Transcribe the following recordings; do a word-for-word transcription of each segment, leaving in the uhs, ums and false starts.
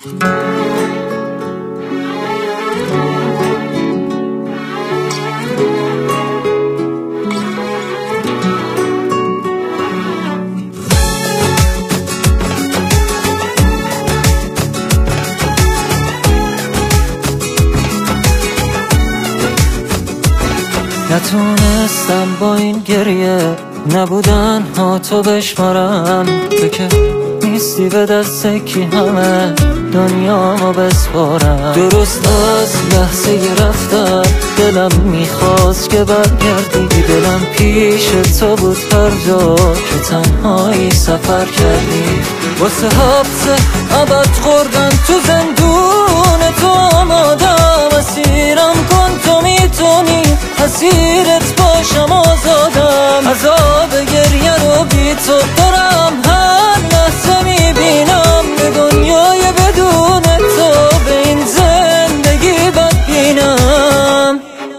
نتونستم با این گریه نبودن ها تو بشمارم. تو که نیستی به دست کی همه دنیا ما بسپارم. درست از لحظه رفتن دلم میخواست که برگردی. دلم پیش تو بود هر جا که تنهایی سفر کردی. واسه حبس ابد خوردن تو زندون تو آمادم. اسیرم کن تو میتونی اسیرت باشم آزادم. عذاب گریه رو بی تو دارم هر لحظه میبینم. به دنیای بدون تو به این زندگی بدبینم.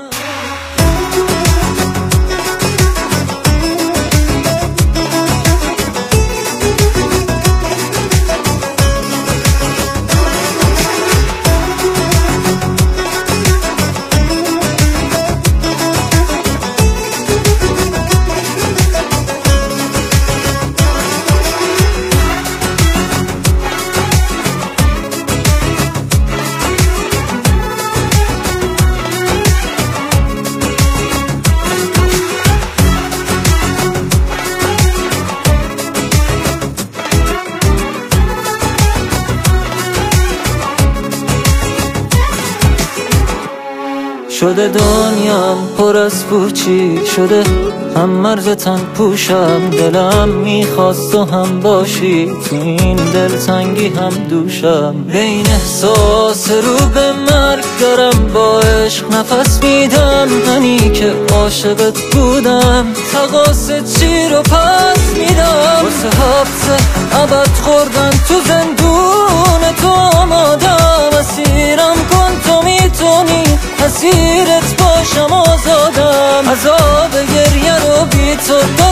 شده دنیام پر از پوچی شده، هم مرز تن پوشم. دلم میخواست و هم باشی تو این دلتنگی هم دوشم. بین احساس رو به مرگ دارم با عشق نفس میدم. منی که عاشقت بودم تقاصد چی رو پس میدم. واسه حبس ابد خوردن تو زندون تو آمادم. اسیرم کن تو میتونی اسیرت باشم آزادم. عذاب گریه رو بی تو